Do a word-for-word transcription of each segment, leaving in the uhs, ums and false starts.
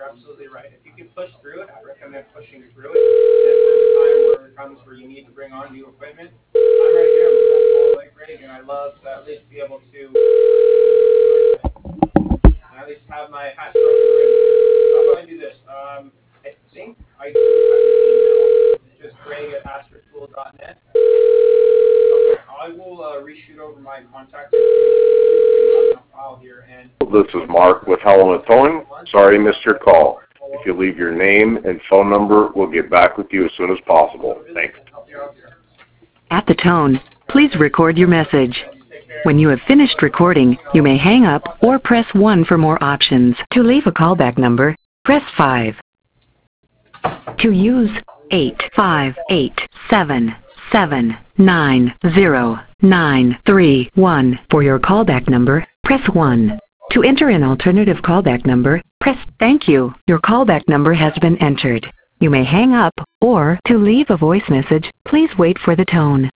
absolutely right. If you can push through it, I recommend pushing through it. And if there's a time where it comes where you need to bring on new equipment, I'm right here. I'm a phone call away, Greg, and I love to at least be able to at least have my hat thrown in the ring. So I'm going to do this. Um, I think I do have your email. It's just greg at astrotool dot net. Okay, I will uh, reshoot over my contact information on file here. And this is Mark with Helen Towing. Sorry I missed your call. If you leave your name and phone number, we'll get back with you as soon as possible. Thanks. At the tone, please record your message. When you have finished recording, you may hang up or press one for more options. To leave a callback number, press five. To use eight five eight seven seven nine zero nine three one for your callback number, press one. To enter an alternative callback number, press thank you. Your callback number has been entered. You may hang up, or to leave a voice message, please wait for the tone.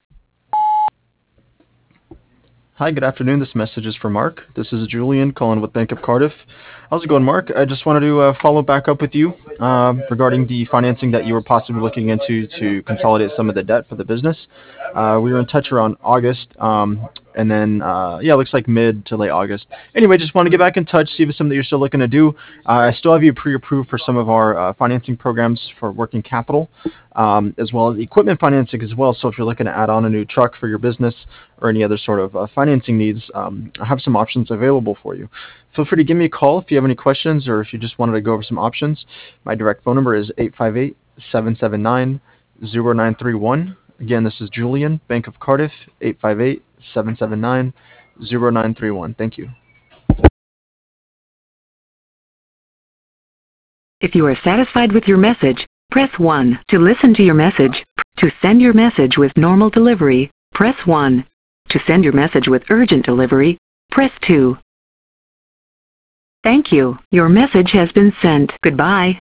Hi, good afternoon. This message is for Mark. This is Julian calling with Bank of Cardiff. How's it going, Mark? I just wanted to uh, follow back up with you uh, regarding the financing that you were possibly looking into to consolidate some of the debt for the business. Uh, we were in touch around August, um, and then, uh, yeah, it looks like mid to late August. Anyway, just want to get back in touch, see if it's something that you're still looking to do. Uh, I still have you pre-approved for some of our uh, financing programs for working capital, um, as well as equipment financing as well. So if you're looking to add on a new truck for your business or any other sort of uh, financing needs, um, I have some options available for you. Feel free to give me a call if you have any questions or if you just wanted to go over some options. My direct phone number is eight five eight, seven seven nine, zero nine three one. Again, this is Julian, Bank of Cardiff, eight five eight, seven seven nine, zero nine three one. Thank you. If you are satisfied with your message, press one. To listen to your message, to send your message with normal delivery, press one. To send your message with urgent delivery, press two. Thank you. Your message has been sent. Goodbye.